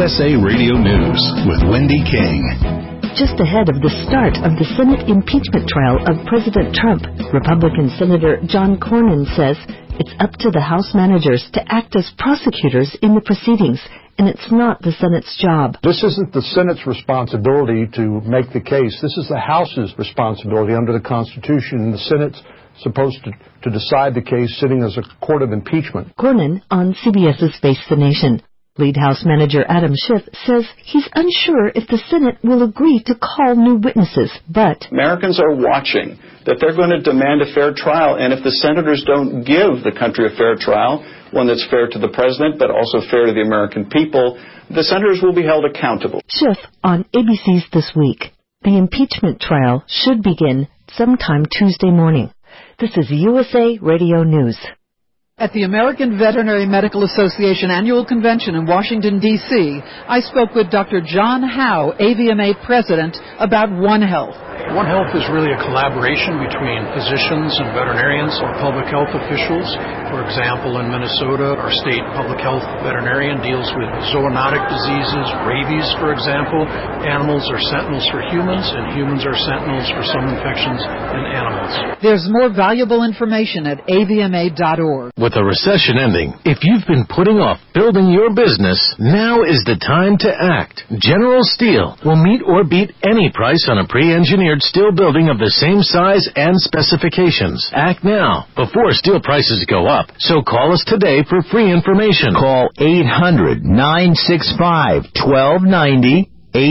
USA Radio News with Wendy King. Just ahead of the start of the Senate impeachment trial of President Trump, Republican Senator John Cornyn says it's up to the House managers to act as prosecutors in the proceedings, and it's not the Senate's job. This isn't the Senate's responsibility to make the case. This is the House's responsibility under the Constitution, and the Senate's supposed to decide the case sitting as a court of impeachment. Cornyn on CBS's Face the Nation. Lead House Manager Adam Schiff says he's unsure if the Senate will agree to call new witnesses, but Americans are watching, that they're going to demand a fair trial, and if the senators don't give the country a fair trial, one that's fair to the president but also fair to the American people, the senators will be held accountable. Schiff on ABC's This Week. The impeachment trial should begin sometime Tuesday morning. This is USA Radio News. At the American Veterinary Medical Association Annual Convention in Washington, D.C., I spoke with Dr. John Howe, AVMA President, about One Health. One Health is really a collaboration between physicians and veterinarians or public health officials. For example, in Minnesota, our state public health veterinarian deals with zoonotic diseases, rabies, for example. Animals are sentinels for humans, and humans are sentinels for some infections in animals. There's more valuable information at avma.org. With the recession ending, if you've been putting off building your business, now is the time to act. General Steel will meet or beat any price on a pre-engineered steel building of the same size and specifications. Act now, before steel prices go up. So call us today for free information. Call 800-965-1290.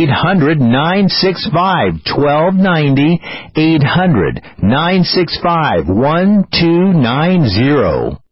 800-965-1290. 800-965-1290.